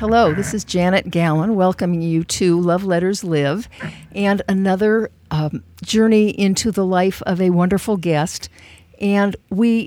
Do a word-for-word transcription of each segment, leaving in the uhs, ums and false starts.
Hello, this is Janet Gallen welcoming you to Love Letters Live and another um, journey into the life of a wonderful guest. And we,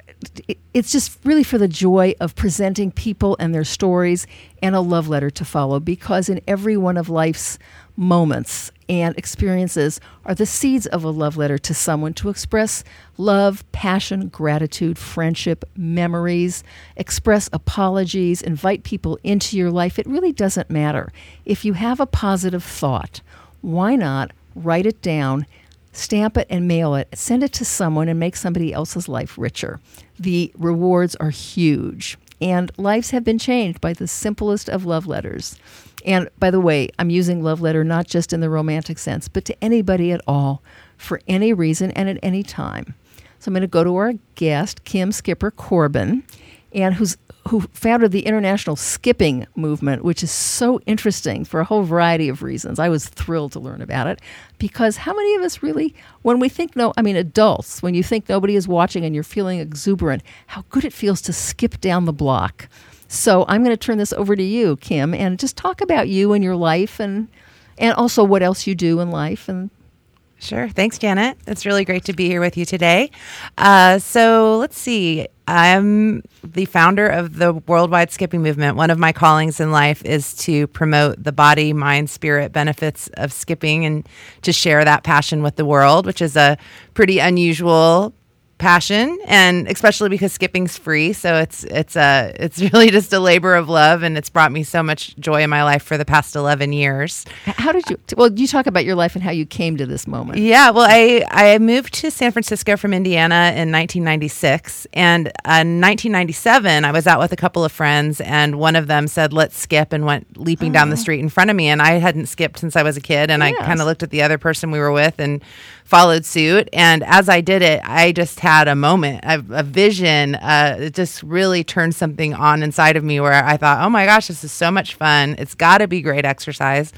it's just really for the joy of presenting people and their stories and a love letter to follow, because in every one of life's moments and experiences are the seeds of a love letter to someone to express love, passion, gratitude, friendship, memories, express apologies, invite people into your life. It really doesn't matter. If you have a positive thought, why not write it down, stamp it and mail it, send it to someone and make somebody else's life richer. The rewards are huge. And lives have been changed by the simplest of love letters. And by the way, I'm using love letter not just in the romantic sense, but to anybody at all, for any reason and at any time. So I'm going to go to our guest, Kim Skipper Corbin, and who's who founded the International Skipping Movement, which is so interesting for a whole variety of reasons. I was thrilled to learn about it, because how many of us really, when we think no, I mean adults, when you think nobody is watching and you're feeling exuberant, how good it feels to skip down the block. So I'm going to turn this over to you, Kim, and just talk about you and your life, and and also what else you do in life. And Sure. Thanks, Janet. It's really great to be here with you today. Uh, so let's see. I'm the founder of the Worldwide Skipping Movement. One of my callings in life is to promote the body, mind, spirit benefits of skipping and to share that passion with the world, which is a pretty unusual passion, and especially because skipping's free, so it's it's a it's really just a labor of love, and it's brought me so much joy in my life for the past eleven years. How did you? Well, you talk about your life and how you came to this moment. Yeah, well, I I moved to San Francisco from Indiana in nineteen ninety-six, and in nineteen ninety-seven, I was out with a couple of friends, and one of them said, "Let's skip," and went leaping oh. down the street in front of me, and I hadn't skipped since I was a kid, and yes. I kind of looked at the other person we were with and followed suit. And as I did it, I just had a moment, a, a vision. Uh, it just really turned something on inside of me where I thought, oh my gosh, this is so much fun. It's got to be great exercise.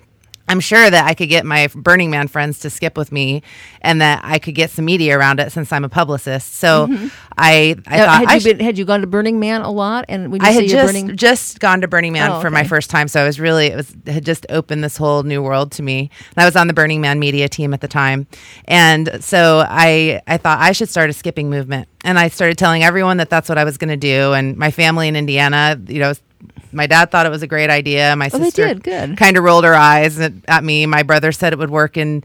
I'm sure that I could get my Burning Man friends to skip with me, and that I could get some media around it since I'm a publicist. So mm-hmm. I, I now, thought had I you, should, been, had you gone to Burning Man a lot? And when you I say had you're just burning... just gone to Burning Man oh, for okay. my first time. So I was really it was it had just opened this whole new world to me. And I was on the Burning Man media team at the time, and so I I thought I should start a skipping movement. And I started telling everyone that that's what I was going to do. And my family in Indiana, you know. My dad thought it was a great idea. My oh, sister kind of rolled her eyes at, at me. My brother said it would work in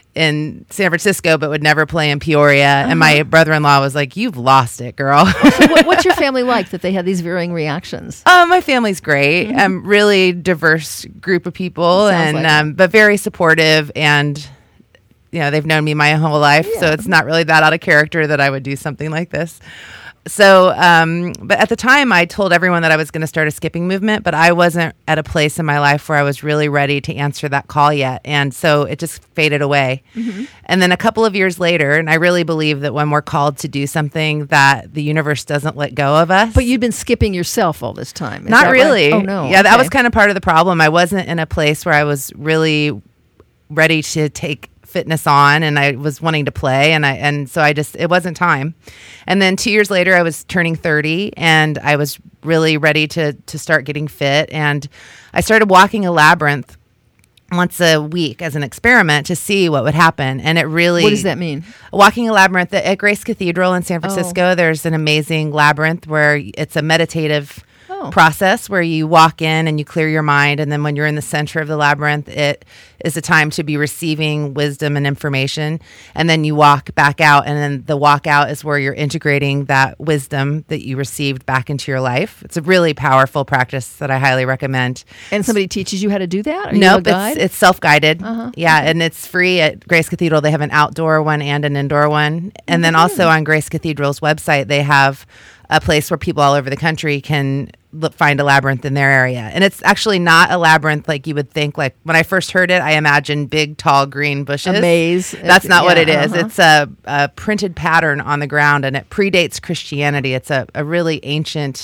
in San Francisco, but would never play in Peoria. Uh-huh. And my brother-in-law was like, "You've lost it, girl." Oh, so what, what's your family like that they had these varying reactions? Oh, my family's great. Mm-hmm. Um, really diverse group of people, and like um, but very supportive. And you know, they've known me my whole life, yeah. so it's not really that out of character that I would do something like this. So, um, but at the time I told everyone that I was going to start a skipping movement, but I wasn't at a place in my life where I was really ready to answer that call yet. And so it just faded away. Mm-hmm. And then a couple of years later, and I really believe that when we're called to do something, that the universe doesn't let go of us. But you'd been skipping yourself all this time. Is Not really. Right? Oh, no. Yeah, okay. that was kind of part of the problem. I wasn't in a place where I was really ready to take fitness on, and I was wanting to play, and I and so I just it wasn't time. And then two years later I was turning thirty, and I was really ready to to start getting fit, and I started walking a labyrinth once a week as an experiment to see what would happen. And it really What does that mean? Walking a labyrinth at Grace Cathedral in San Francisco. Oh. There's an amazing labyrinth where it's a meditative Oh. process where you walk in and you clear your mind, and then when you're in the center of the labyrinth, it is a time to be receiving wisdom and information, and then you walk back out, and then the walk out is where you're integrating that wisdom that you received back into your life. It's a really powerful practice that I highly recommend. And somebody teaches you how to do that? Are nope, you a guide? it's, it's self-guided. Uh-huh. Yeah, okay. And it's free at Grace Cathedral. They have an outdoor one and an indoor one, and mm-hmm. then also on Grace Cathedral's website, they have a place where people all over the country can look, find a labyrinth in their area. And it's actually not a labyrinth like you would think. Like when I first heard it, I imagined big, tall, green bushes. A maze. That's not yeah, what it is. uh-huh. It's a, a printed pattern on the ground, and it predates Christianity. It's a, a really ancient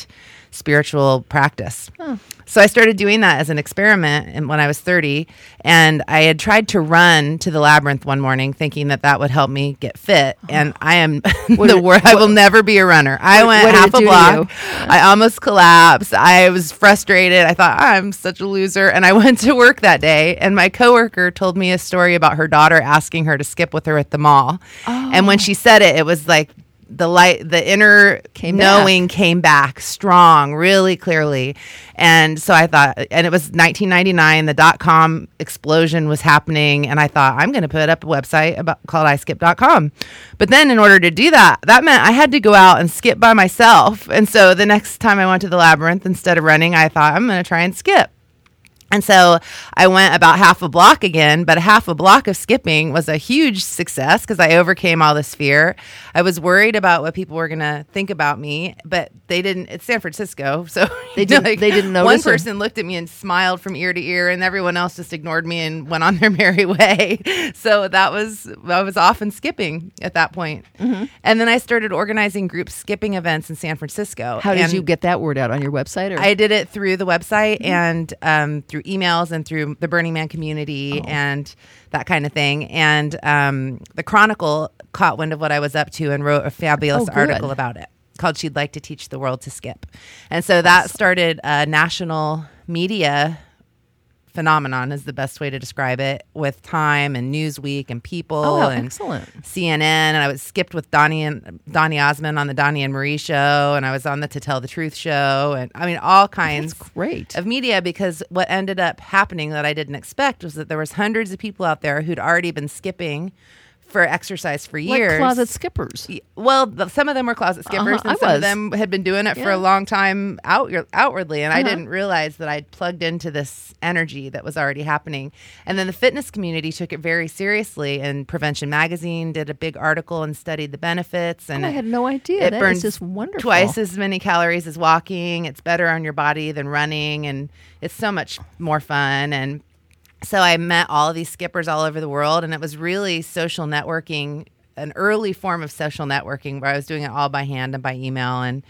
spiritual practice. Huh. So I started doing that as an experiment and when I was thirty, and I had tried to run to the Labyrinth one morning thinking that that would help me get fit. Oh. And I am the word, I will never be a runner. I what, went what half a block. I almost collapsed. I was frustrated. I thought, I'm such a loser. And I went to work that day, and my coworker told me a story about her daughter asking her to skip with her at the mall. Oh. And when she said it, it was like, the light, the inner came knowing back. came back strong, really clearly. And so I thought, and it was nineteen ninety-nine, the dot-com explosion was happening. And I thought, I'm going to put up a website about called i skip dot com. But then in order to do that, that meant I had to go out and skip by myself. And so the next time I went to the Labyrinth, instead of running, I thought, I'm going to try and skip. And so I went about half a block again, but a half a block of skipping was a huge success because I overcame all this fear. I was worried about what people were going to think about me, but they didn't. It's San Francisco, so they didn't. Like, they didn't notice. One person looked at me and smiled from ear to ear, and everyone else just ignored me and went on their merry way. So that was I was off and skipping at that point. Mm-hmm. And then I started organizing group skipping events in San Francisco. How did and you get that word out on your website? Or? I did it through the website mm-hmm. and um, through emails and through the Burning Man community oh. and that kind of thing. And um, the Chronicle caught wind of what I was up to and wrote a fabulous oh, article about it called She'd Like to Teach the World to Skip. And so that awesome. started a national media phenomenon is the best way to describe it, with Time and Newsweek and People oh, and excellent. C N N. And I was skipped with Donnie and Donnie Osmond on the Donnie and Marie show, and I was on the To Tell the Truth show, and I mean all kinds That's great. of media, because what ended up happening that I didn't expect was that there was hundreds of people out there who'd already been skipping for exercise for years. Like closet skippers. Well, the, some of them were closet skippers, uh-huh, and I some was. of them had been doing it yeah. for a long time out, outwardly, and uh-huh. I didn't realize that I'd plugged into this energy that was already happening. And then the fitness community took it very seriously, and Prevention Magazine did a big article and studied the benefits. And oh, I had no idea. It that burns is just wonderful. Twice as many calories as walking. It's better on your body than running, and it's so much more fun. And so I met all of these skippers all over the world, and it was really social networking, an early form of social networking where I was doing it all by hand and by email, and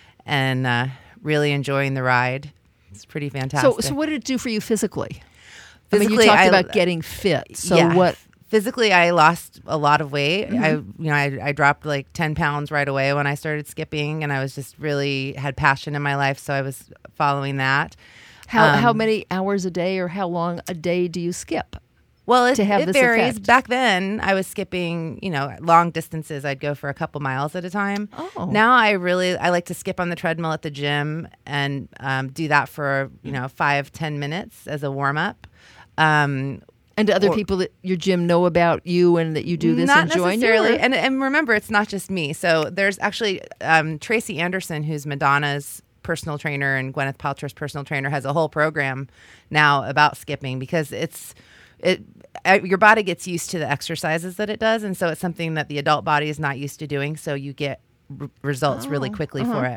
and uh, really enjoying the ride. It's pretty fantastic. So, so what did it do for you physically? Physically, I mean, you talked I, about getting fit. So yeah. what? Physically, I lost a lot of weight. Mm-hmm. I, you know, I, I dropped like ten pounds right away when I started skipping, and I was just really had passion in my life, so I was following that. How um, how many hours a day, or how long a day do you skip? Well, it, to have it this varies. effect? Back then, I was skipping, you know, long distances. I'd go for a couple miles at a time. Oh. Now I really, I like to skip on the treadmill at the gym and um, do that for, you know, five, ten minutes as a warm up. Um, and do other or, people at your gym know about you and that you do this not and join you? necessarily. Or? And, and remember, it's not just me. So there's actually um, Tracy Anderson, who's Madonna's personal trainer and Gwyneth Paltrow's personal trainer, has a whole program now about skipping, because it's it uh, your body gets used to the exercises that it does, and so it's something that the adult body is not used to doing, so you get r- results oh, really quickly uh-huh. for it.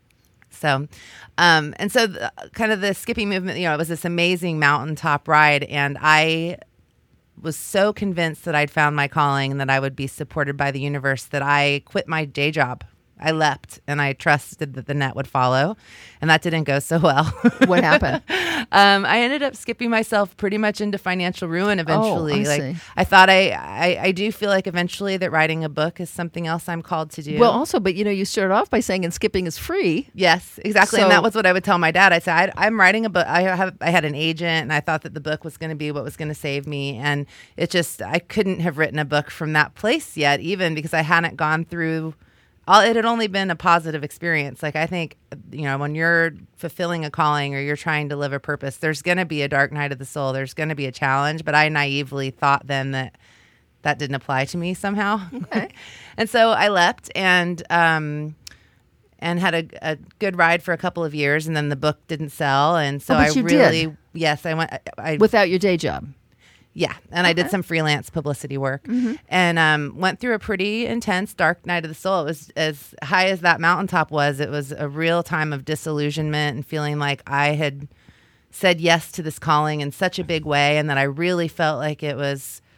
So um and so the, kind of the skipping movement, you know, it was this amazing mountaintop ride, and I was so convinced that I'd found my calling and that I would be supported by the universe that I quit my day job. I leapt, and I trusted that the net would follow, and that didn't go so well. What happened? um, I ended up skipping myself pretty much into financial ruin eventually. Oh, I like see. I thought I, I, I do feel like eventually that writing a book is something else I'm called to do. Well, also, but you know, you started off by saying, and skipping is free. Yes, exactly. So, and that was what I would tell my dad. I said, I, I'm writing a book. I have, I had an agent, and I thought that the book was going to be what was going to save me. And it just, I couldn't have written a book from that place yet, even because I hadn't gone through all, it had only been a positive experience. Like, I think, you know, when you're fulfilling a calling or you're trying to live a purpose, there's going to be a dark night of the soul. There's going to be a challenge. But I naively thought then that that didn't apply to me somehow. Okay. And so I leapt and, um, and had a, a good ride for a couple of years, and then the book didn't sell. And so oh, but I you really, did. yes, I went, I, I without your day job. Yeah, and okay. I did some freelance publicity work, mm-hmm. and um, went through a pretty intense dark night of the soul. It was as high as that mountaintop was. It was a real time of disillusionment and feeling like I had said yes to this calling in such a big way, and that I really felt like it was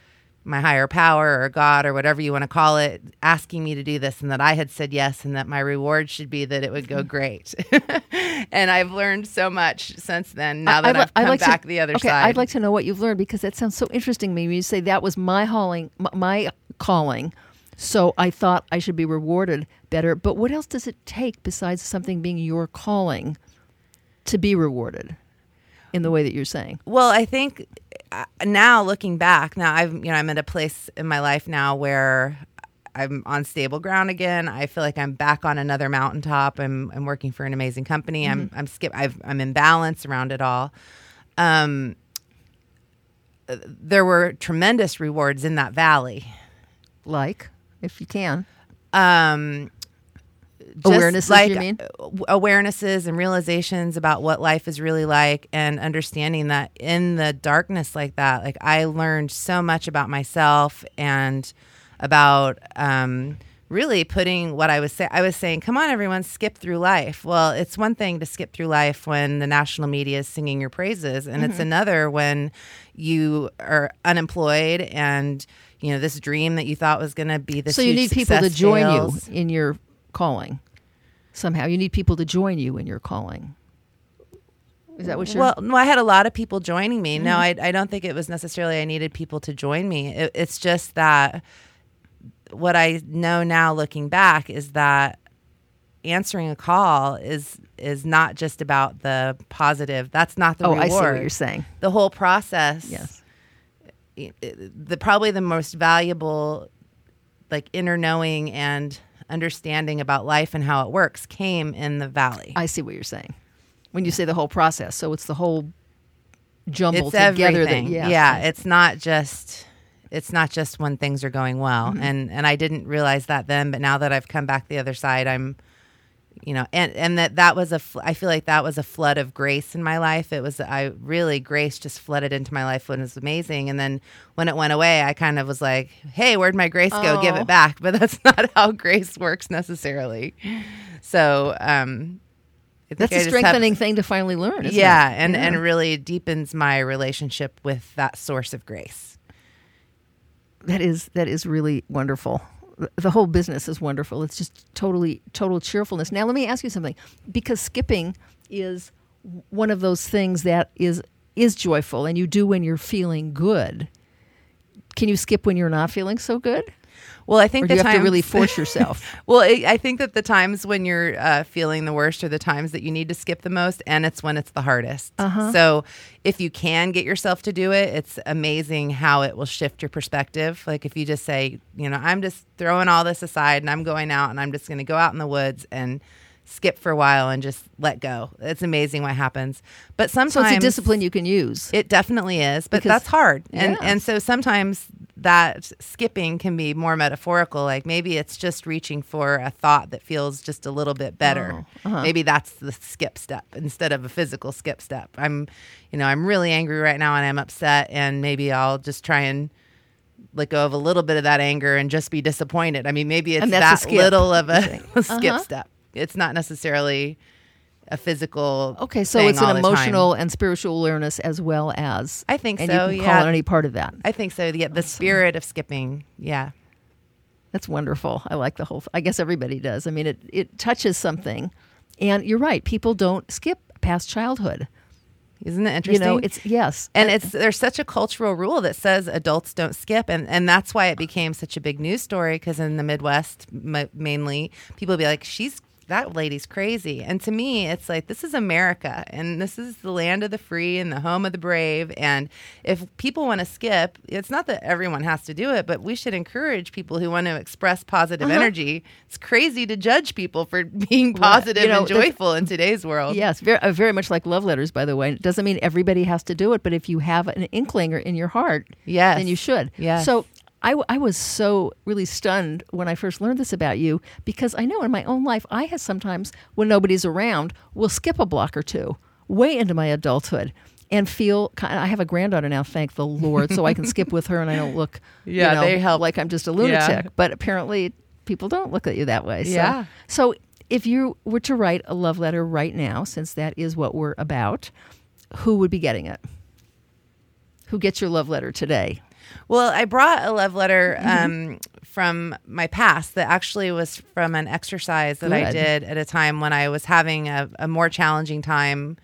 my higher power or God or whatever you want to call it, asking me to do this, and that I had said yes, and that my reward should be that it would go great. And I've learned so much since then, now that I'd, I've come I'd like back to, the other okay, side. I'd like to know what you've learned, because that sounds so interesting to me when you say that was my calling, my calling, so I thought I should be rewarded better. But what else does it take besides something being your calling to be rewarded in the way that you're saying? Well, I think uh, now looking back, now I've, you know, I'm at a place in my life now where I'm on stable ground again. I feel like I'm back on another mountaintop. I'm I'm working for an amazing company. Mm-hmm. I'm I'm skip. I've, I'm in balance around it all. Um, there were tremendous rewards in that valley, like, if you can, um, awarenesses. Like you mean awarenesses and realizations about what life is really like, and understanding that in the darkness like that, like I learned so much about myself and about um, really putting what I was saying. I was saying, come on, everyone, skip through life. Well, it's one thing to skip through life when the national media is singing your praises. And mm-hmm. it's another when you are unemployed and, you know, this dream that you thought was going to be this So you need people to fails. join you in your calling somehow. You need people to join you in your calling. Is that what you're... Well, no, I had a lot of people joining me. Mm-hmm. No, I, I don't think it was necessarily I needed people to join me. It, it's just that what I know now looking back is that answering a call is is not just about the positive. That's not the oh, reward. I see what you're saying. The whole process. Yes. The probably the most valuable, like, inner knowing and understanding about life and how it works came in the valley. I see what you're saying when you say the whole process. So it's the whole jumble it's together. Everything. That, yes. Yeah, it's not just it's not just when things are going well. Mm-hmm. And and I didn't realize that then, but now that I've come back the other side, I'm, you know, and, and that that was a, fl- I feel like that was a flood of grace in my life. It was, I really, grace just flooded into my life when it was amazing. And then when it went away, I kind of was like, hey, where'd my grace go? Oh. Give it back. But that's not how grace works necessarily. So, um, I think that's I a just strengthening have, thing to finally learn, isn't yeah, it? And, yeah, and really deepens my relationship with that source of grace. That is, that is really wonderful. The whole business is wonderful. It's just totally, total cheerfulness. Now, let me ask you something, because skipping is one of those things that is is joyful, and you do when you're feeling good. Can you skip when you're not feeling so good? Well, I think or do the you have times, to really force yourself? Well, I think that the times when you're uh, feeling the worst are the times that you need to skip the most, and it's when it's the hardest. Uh-huh. So if you can get yourself to do it, it's amazing how it will shift your perspective. Like if you just say, you know, I'm just throwing all this aside and I'm going out and I'm just going to go out in the woods and skip for a while and just let go. It's amazing what happens. But sometimes... So it's a discipline you can use. It definitely is, but because, that's hard. And yeah. and so sometimes that skipping can be more metaphorical. Like maybe it's just reaching for a thought that feels just a little bit better. Oh, uh-huh. Maybe that's the skip step instead of a physical skip step. I'm, you know, I'm really angry right now and I'm upset, and maybe I'll just try and let go of a little bit of that anger and just be disappointed. I mean, maybe it's that little of a, a skip uh-huh. step. It's not necessarily a physical. Okay, so thing it's all an the emotional time. and spiritual awareness as well as. I think and so. you can yeah. call it any part of that. I think so. Yeah, the awesome. Spirit of skipping. Yeah, that's wonderful. I like the whole. I guess everybody does. I mean, it it touches something, and you're right. People don't skip past childhood. Isn't it interesting? You know, it's yes, and it's there's such a cultural rule that says adults don't skip, and and that's why it became such a big news story. Because in the Midwest, m- mainly, people would be like, "She's." That lady's crazy. And to me, it's like, this is America, and this is the land of the free and the home of the brave. And if people want to skip, it's not that everyone has to do it, but we should encourage people who want to express positive uh-huh. energy. It's crazy to judge people for being positive well, you know, and joyful in today's world. Yes, very, uh, very much like love letters, by the way. It doesn't mean everybody has to do it, but if you have an inkling or in your heart, yes. then you should. Yes. So I, w- I was so really stunned when I first learned this about you, because I know in my own life, I have sometimes, when nobody's around, will skip a block or two way into my adulthood and feel, kind of, I have a granddaughter now, thank the Lord, so I can skip with her and I don't look yeah, you know, they help. like I'm just a lunatic. Yeah. But apparently people don't look at you that way. So, yeah. So if you were to write a love letter right now, since that is what we're about, who would be getting it? Who gets your love letter today? Well, I brought a love letter um, from my past that actually was from an exercise that I Good. did at a time when I was having a, a more challenging time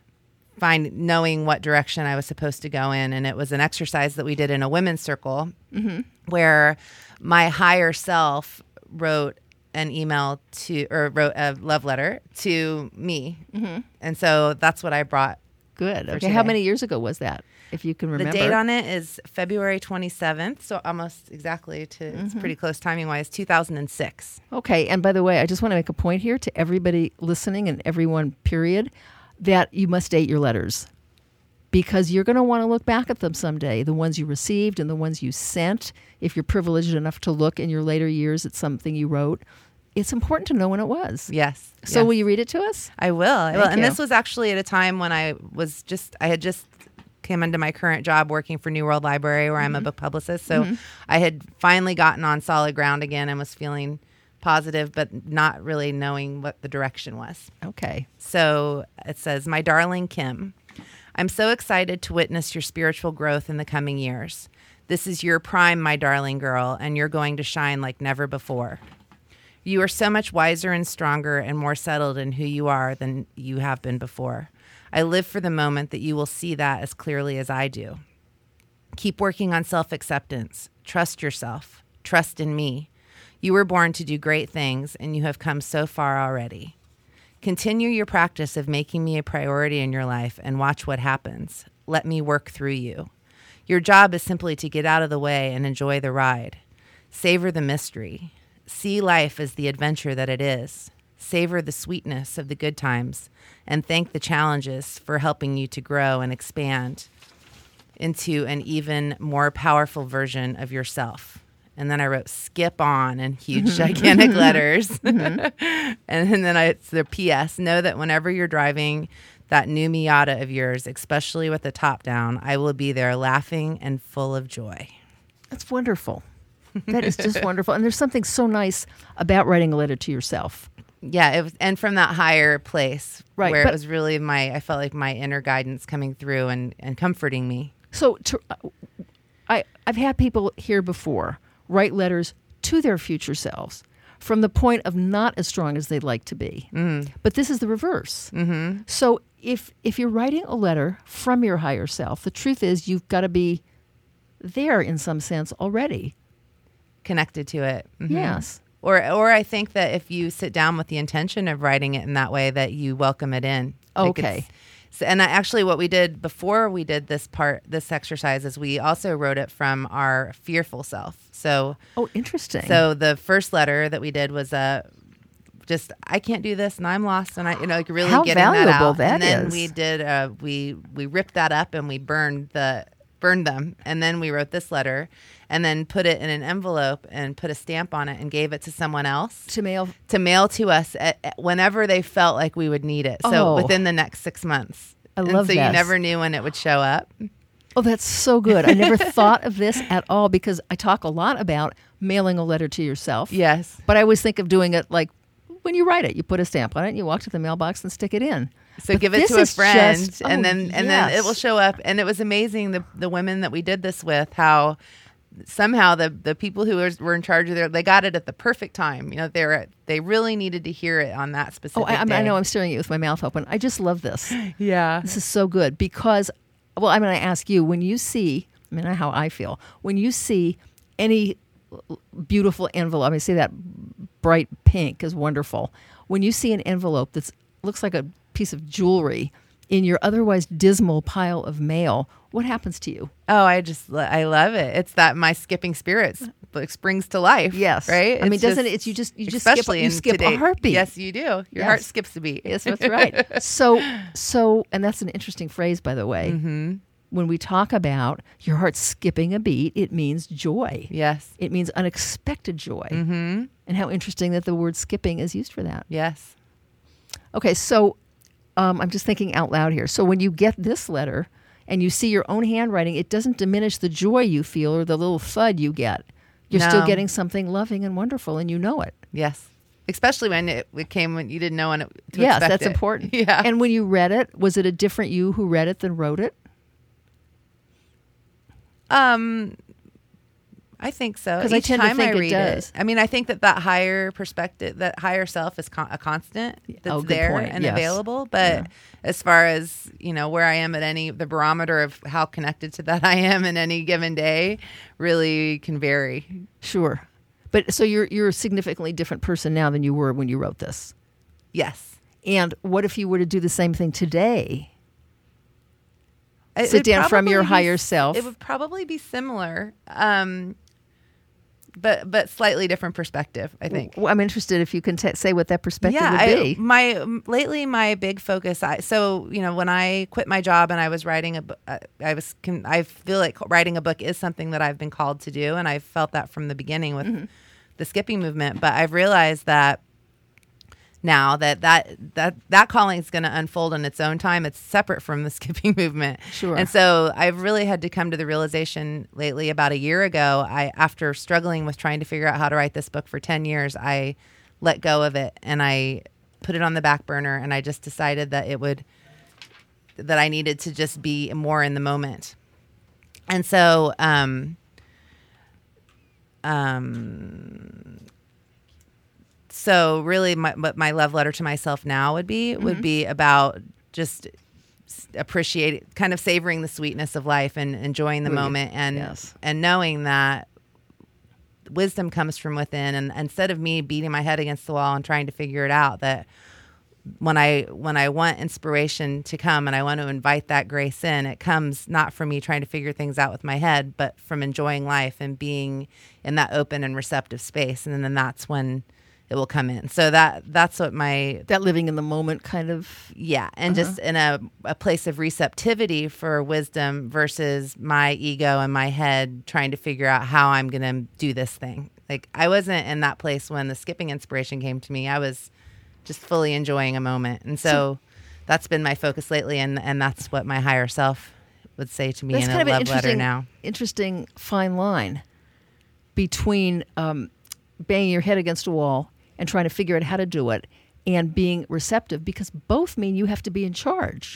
find knowing what direction I was supposed to go in. And it was an exercise that we did in a women's circle Mm-hmm. where my higher self wrote an email to, or wrote a love letter to me. Mm-hmm. And so that's what I brought. Good. For Okay. How today. many years ago was that, if you can remember? The date on it is February twenty-seventh, so almost exactly to, it's pretty close timing wise, two thousand six. Okay. And by the way, I just want to make a point here to everybody listening and everyone, period, that you must date your letters, because you're going to want to look back at them someday, the ones you received and the ones you sent. If you're privileged enough to look in your later years at something you wrote, it's important to know when it was. Yes. So yes. will you read it to us? I will. I will. Thank And you. this was actually at a time when I was just, I had just came into my current job working for New World Library, where I'm a book publicist. So I had finally gotten on solid ground again and was feeling positive, but not really knowing what the direction was. Okay. So it says, "My darling Kim, I'm so excited to witness your spiritual growth in the coming years. This is your prime, my darling girl, and you're going to shine like never before. You are so much wiser and stronger and more settled in who you are than you have been before. I live for the moment that you will see that as clearly as I do. Keep working on self-acceptance. Trust yourself. Trust in me. You were born to do great things, and you have come so far already. Continue your practice of making me a priority in your life and watch what happens. Let me work through you. Your job is simply to get out of the way and enjoy the ride. Savor the mystery. See life as the adventure that it is. Savor the sweetness of the good times and thank the challenges for helping you to grow and expand into an even more powerful version of yourself." And then I wrote "skip on" in huge, gigantic letters. Mm-hmm. and, and then I, it's the P S Know that whenever you're driving that new Miata of yours, especially with the top down, I will be there laughing and full of joy. That's wonderful. That is just wonderful. And there's something so nice about writing a letter to yourself. Yeah, it was, and from that higher place, Right, where but- it was really my, I felt like my inner guidance coming through and, and comforting me. So to, I, I've had people here before write letters to their future selves from the point of not as strong as they'd like to be. Mm. But this is the reverse. Mm-hmm. So if if you're writing a letter from your higher self, the truth is you've got to be there in some sense already. Connected to it. Mhm. Yes. Or, or I think that if you sit down with the intention of writing it in that way, that you welcome it in. Like Okay. it's- so, and I, actually, what we did before we did this part, this exercise, is we also wrote it from our fearful self. So, Oh, interesting. so the first letter that we did was a. Uh, just I can't do this and I'm lost and I you know like really How getting that valuable out. that and then is. we did uh we we ripped that up and we burned the burned them and then we wrote this letter and then put it in an envelope and put a stamp on it and gave it to someone else to mail. to mail to us at, at whenever they felt like we would need it. So Oh. within the next six months. I and love so that. you never knew when it would show up. Oh, that's so good. I never thought of this at all because I talk a lot about mailing a letter to yourself. Yes. But I always think of doing it like when you write it, you put a stamp on it and you walk to the mailbox and stick it in. So But give it this to a is friend, just- and oh, then and then it yes. will show up. And it was amazing the the women that we did this with, how somehow the the people who was, were in charge of their they got it at the perfect time. You know, they were they really needed to hear it on that specific. Oh, I, I, mean, day. I know I'm staring at you with my mouth open. I just love this. Yeah. This is so good because, well, I'm going to ask you when you see, I mean, how I feel, when you see any beautiful envelope, I say that bright pink is wonderful. When you see an envelope that looks like a piece of jewelry in your otherwise dismal pile of mail, what happens to you? Oh, I just lo- I love it. It's that my skipping spirits like springs to life. Yes. right. I mean, It's doesn't just- it? It's you just you just skip especially you in skip today- a heartbeat. Yes, you do. Your Yes. heart skips a beat. Yes, that's right. So so, and that's an interesting phrase, by the way. Mm-hmm. When we talk about your heart skipping a beat, it means joy. Yes. It means unexpected joy. Mm-hmm. And how interesting that the word skipping is used for that. Yes. Okay, so um, I'm just thinking out loud here. So when you get this letter and you see your own handwriting, it doesn't diminish the joy you feel or the little thud you get. You're still No. getting something loving and wonderful, and you know it. Yes. Especially when it, it came when you didn't know when it to Yes, expect that's it. important. Yeah. And when you read it, was it a different you who read it than wrote it? Um, I think so. 'Cause I Each tend to time think I it read does. I mean, I think that that higher perspective, that higher self is con- a constant that's Oh, good there point. and Yes. available. But Yeah. as far as, you know, where I am at any, the barometer of how connected to that I am in any given day really can vary. Sure. But so you're you're a significantly different person now than you were when you wrote this. Yes. And what if you were to do the same thing today? It Sit would down from your probably be higher s- self. It would probably be similar. Um, but but slightly different perspective, I think. Well, I'm interested if you can t- say what that perspective yeah, would I, be. my m- lately my big focus. I, so you know, when I quit my job and I was writing a, bu- uh, I was. Con- I feel like writing a book is something that I've been called to do, and I felt that from the beginning with Mm-hmm. the skipping movement. But I've realized that now that that that that calling is going to unfold in its own time. It's separate from the skipping movement. Sure. And so I've really had to come to the realization lately. About a year ago, I after struggling with trying to figure out how to write this book for ten years, I let go of it and I put it on the back burner, and I just decided that it would that I needed to just be more in the moment. And so um um So really, my, what my love letter to myself now would be would be about just s- appreciating, kind of savoring the sweetness of life and enjoying the Ooh, moment, and yes. and knowing that wisdom comes from within. And instead of me beating my head against the wall and trying to figure it out, that when I when I want inspiration to come and I want to invite that grace in, it comes not from me trying to figure things out with my head, but from enjoying life and being in that open and receptive space. And then that's when it will come in. So that that's what my That living in the moment kind of. yeah, and Uh-huh. just in a, a place of receptivity for wisdom versus my ego and my head trying to figure out how I'm going to do this thing. Like I wasn't in that place when the skipping inspiration came to me. I was just fully enjoying a moment. And so, So- that's been my focus lately, and and that's what my higher self would say to me That's in kind a of an love letter interesting, now. interesting fine line between um, banging your head against a wall and trying to figure out how to do it and being receptive, because both mean you have to be in charge.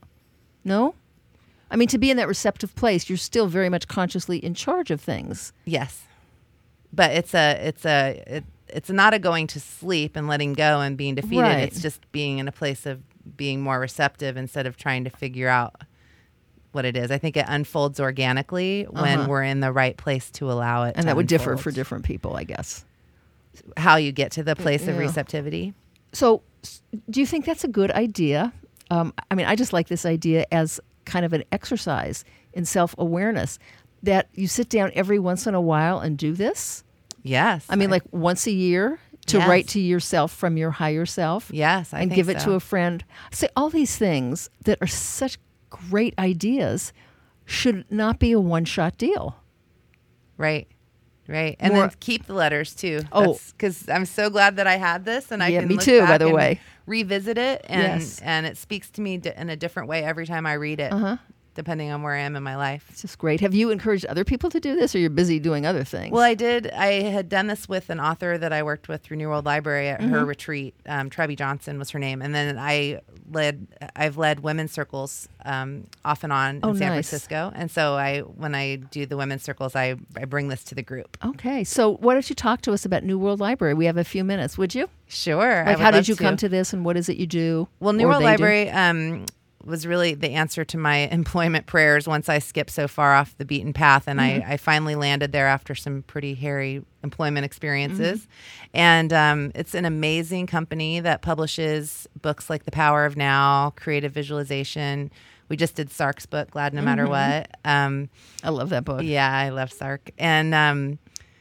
No? I mean, to be in that receptive place, you're still very much consciously in charge of things. Yes, but it's a it's a it, it's not a going to sleep and letting go and being defeated. Right. It's just being in a place of being more receptive instead of trying to figure out what it is. I think it unfolds organically when Uh-huh. we're in the right place to allow it. And to that would differ unfold. for different people, I guess. How you get to the place of Yeah. receptivity. So, s- do you think that's a good idea? Um, I mean, I just like this idea as kind of an exercise in self-awareness, that you sit down every once in a while and do this. Yes, I mean, like once a year to Yes. write to yourself from your higher self. yes, I and think give it so. to a friend. Say all these things that are such great ideas should not be a one-shot deal. Right. Right. And More- then keep the letters too. Oh. Because I'm so glad that I had this and I Yeah, can me look too, by back the and way. revisit it. And, Yes. and it speaks to me d- in a different way every time I read it, Uh-huh. depending on where I am in my life. It's just great. Have you encouraged other people to do this, or you're busy doing other things? Well, I did. I had done this with an author that I worked with through New World Library at Mm-hmm. her retreat. Um, Trebby Johnson was her name, and then I led. I've led women's circles um, off and on Oh, in San nice. Francisco, and so I, when I do the women's circles, I I bring this to the group. Okay, so why don't you talk to us about New World Library? We have a few minutes, would you? Sure. I Like, would how did love you come to this, and what is it you do? Well, New or World they do? Library um, was really the answer to my employment prayers once I skipped so far off the beaten path. And Mm-hmm. I, I finally landed there after some pretty hairy employment experiences. Mm-hmm. And um, it's an amazing company that publishes books like The Power of Now, Creative Visualization. We just did Sark's book, Glad No Matter Mm-hmm. What. Um, I love that book. yeah, I love Sark. And um,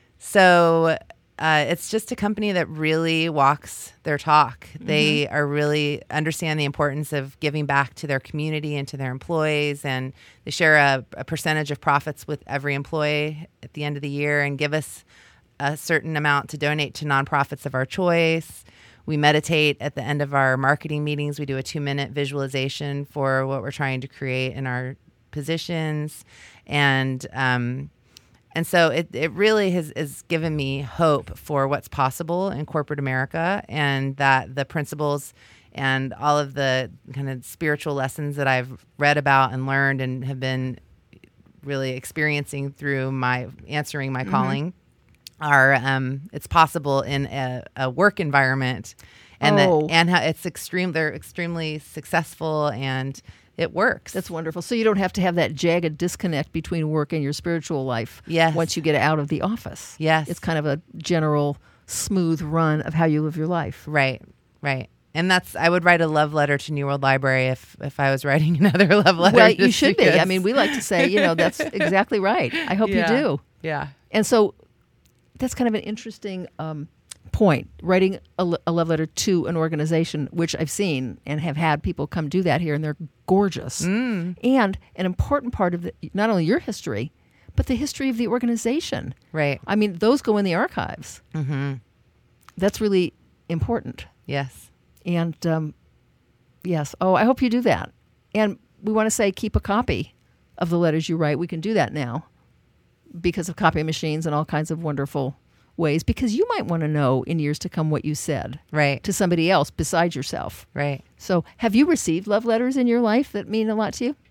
so uh, it's just a company that really walks their talk. They are really understand the importance of giving back to their community and to their employees. And they share a, a percentage of profits with every employee at the end of the year and give us a certain amount to donate to nonprofits of our choice. We meditate at the end of our marketing meetings. We do a two minute visualization for what we're trying to create in our positions. And, um, and so it, it really has, has given me hope for what's possible in corporate America, and that the principles and all of the kind of spiritual lessons that I've read about and learned and have been really experiencing through my answering my mm-hmm. calling are um, it's possible in a, a work environment, and oh. that and how it's extreme. They're extremely successful and it works. That's wonderful. So you don't have to have that jagged disconnect between work and your spiritual life. Yes. Once you get out of the office. Yes. It's kind of a general smooth run of how you live your life. Right. Right. And that's, I would write a love letter to New World Library if, if I was writing another love letter. Well, you should because. be. I mean, we like to say, you know, that's exactly right. I hope yeah. you do. Yeah. And so that's kind of an interesting um, point, writing a, a love letter to an organization, which I've seen and have had people come do that here, and they're gorgeous. Mm. And an important part of the, not only your history, but the history of the organization. Right. I mean, those go in the archives. Mm-hmm. That's really important. Yes. And um, yes, oh, I hope you do that. And we want to say keep a copy of the letters you write. We can do that now because of copy machines and all kinds of wonderful ways, because you might want to know in years to come what you said right. to somebody else besides yourself. Right. So have you received love letters in your life that mean a lot to you?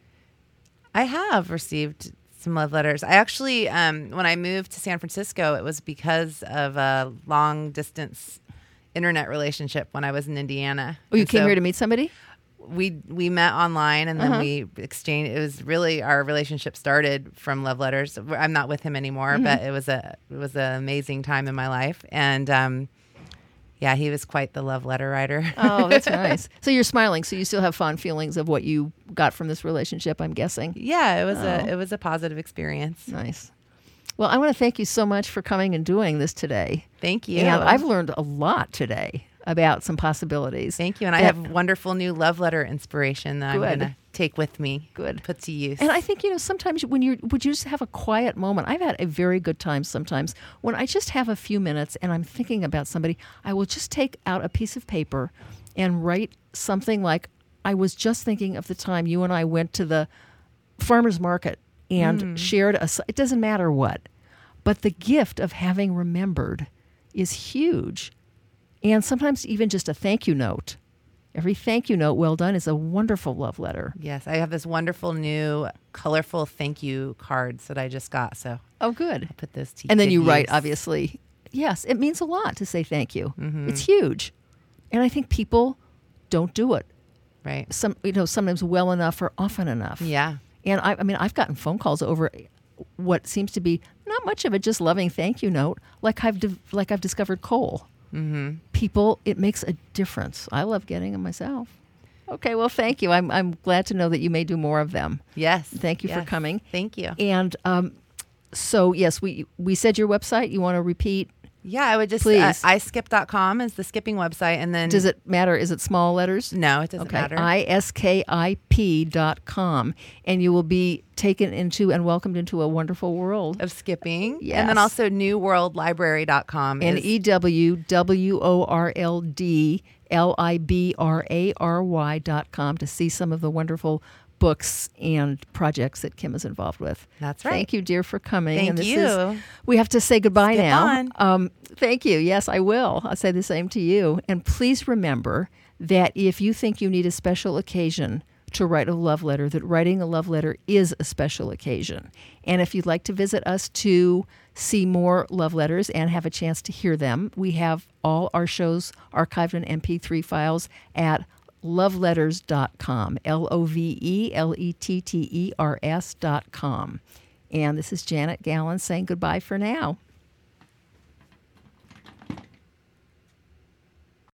I have received some love letters. I actually, um, when I moved to San Francisco, it was because of a long distance internet relationship when I was in Indiana. Oh, you and came so here to meet somebody? We we met online, and then Uh-huh. we exchanged. It was really, our relationship started from love letters. I'm not with him anymore, Mm-hmm. but it was a it was an amazing time in my life, and um, yeah, he was quite the love letter writer. Oh, that's nice. So you're smiling. So you still have fond feelings of what you got from this relationship, I'm guessing. Yeah, it was Oh. a it was a positive experience. Nice. Well, I want to thank you so much for coming and doing this today. Thank you. And I've learned a lot today about some possibilities. Thank you. And I that- have wonderful new love letter inspiration that Good. I'm going to take with me. Good. Put to use. And I think, you know, sometimes when you would you just have a quiet moment. I've had a very good time sometimes when I just have a few minutes and I'm thinking about somebody. I will just take out a piece of paper and write something like, I was just thinking of the time you and I went to the farmer's market and Mm. shared a, s- it doesn't matter what, but the gift of having remembered is huge. And sometimes even just a thank you note. Every thank you note well done is a wonderful love letter. Yes, I have this wonderful new colorful thank you cards that I just got. So Oh, good. I'll put those to And then good you write, use. obviously. Yes, it means a lot to say thank you. Mhm. It's huge. And I think people don't do it. Right. Some, you know, sometimes well enough or often enough. Yeah. And I, I mean, I've gotten phone calls over what seems to be not much of a just loving thank you note, like I've div- like I've discovered coal. Mm-hmm. People, it makes a difference. I love getting them myself. Okay, well, thank you. I'm I'm glad to know that you may do more of them. Yes. Thank you for Yes. coming. Thank you. And um, so yes, we we said your website. You want to repeat? Yeah, I would just, Please. uh, i skip dot com is the skipping website. And then, Does it matter? Is it small letters? no, it doesn't Okay, matter. I S K I P dot com. And you will be taken into and welcomed into a wonderful world. of skipping. Yes. And then also new world library dot com. And is, E W W O R L D L I B R A R Y dot com to see some of the wonderful books and projects that Kim is involved with. That's right. Thank you, dear, for coming. Thank and this you. Is, we have to say goodbye Skip now. on. Um, thank you. Yes, I will. I'll say the same to you. And please remember that if you think you need a special occasion to write a love letter, that writing a love letter is a special occasion. And if you'd like to visit us to see more love letters and have a chance to hear them, we have all our shows archived in M P three files at love letters dot com, L O V E L E T T E R S dot com. And this is Janet Gallen saying goodbye for now.